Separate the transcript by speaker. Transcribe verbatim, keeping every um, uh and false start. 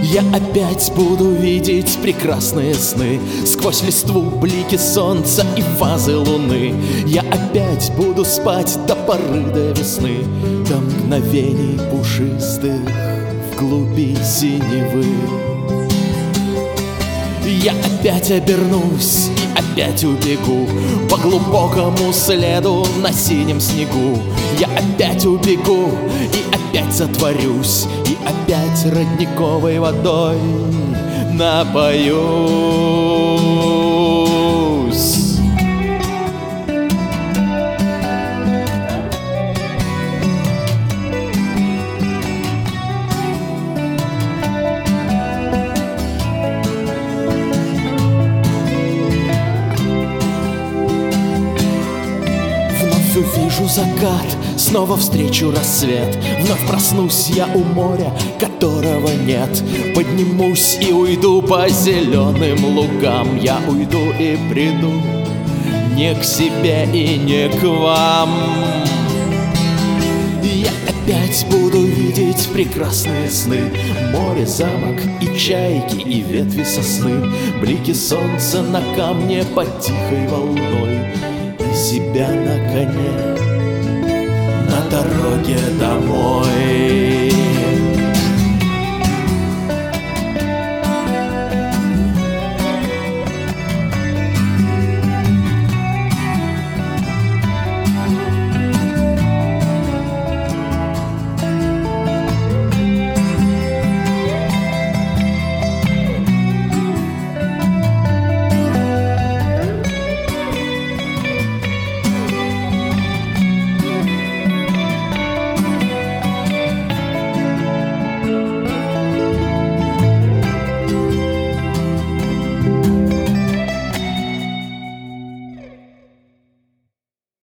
Speaker 1: Я опять буду видеть прекрасные сны, сквозь листву блики солнца и фазы луны. Я опять буду спать до поры до весны, до мгновений пушистых в глуби синевы. Я опять обернусь и опять убегу по глубокому следу на синем снегу. Я опять убегу и опять затворюсь, и опять родниковой водой напоюсь. Увижу закат, снова встречу рассвет. Вновь проснусь я у моря, которого нет. Поднимусь и уйду по зеленым лугам. Я уйду и приду не к себе и не к вам. Я опять буду видеть прекрасные сны, море, замок и чайки, и ветви сосны, блики солнца на камне под тихой волной, и себя на коне на дороге домой.